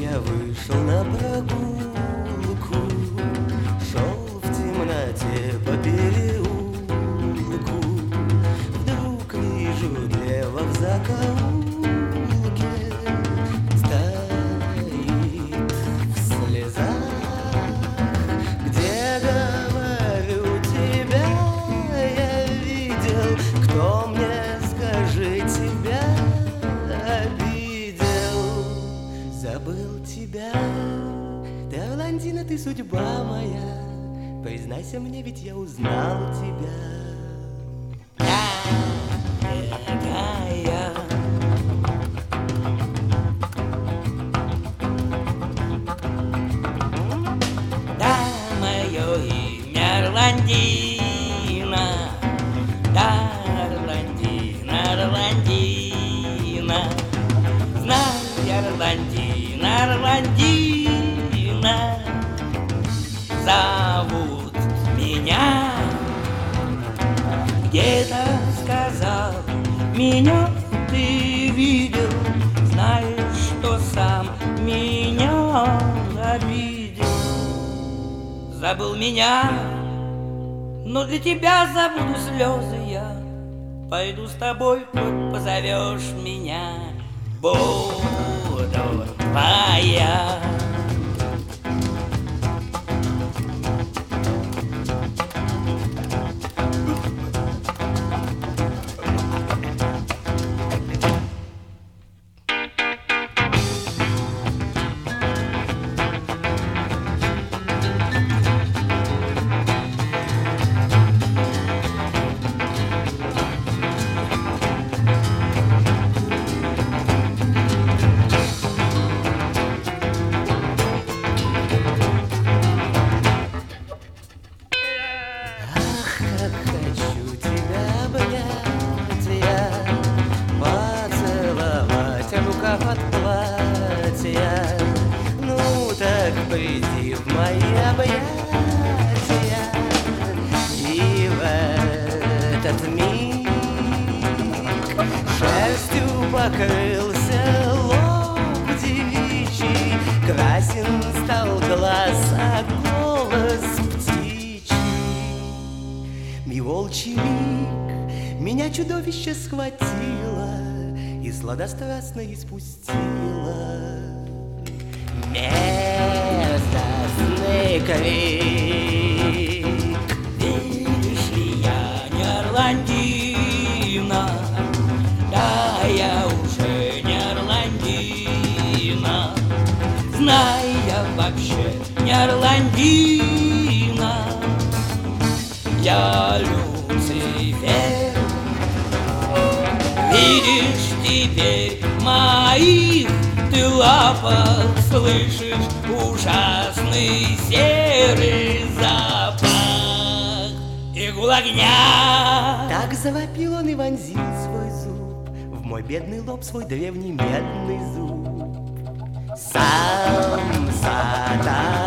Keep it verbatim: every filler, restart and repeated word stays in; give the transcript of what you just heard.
я вышел на прогулку, шел в темноте по переулку. Вдруг вижу лево в закоулке стоит в слезах, где, говорю, тебя я видел. Кто мне, скажи, тебя обидел? Забыл тебя, ты Орландина, ты судьба моя. Признайся мне, ведь я узнал тебя. Дорогая, да, мое имя Орландина, да, Орландина, Орландина. Знай, Орландина, Орландина, зовут меня. Где-то сказал, меня ты видел, знаешь, что сам меня обидел. Забыл меня, но для тебя забуду слезы я. Пойду с тобой, хоть позовешь меня. Буду твоя. От платья, ну так приди в мои объятия. И в этот миг шерстью покрылся лоб девичий, красен стал глаз, а голос птичий. И волчий миг меня чудовище схватило и сладострастно испустила. Мерзостный крик. Видишь ли, я не Орландина, да, я уже не Орландина. Знай, я вообще не Орландина, я Люцифер. Видишь теперь моих ты лапах, слышишь ужасный серый запах игл огня. Так завопил он и вонзил свой зуб в мой бедный лоб, свой древний медный зуб. Сам сатана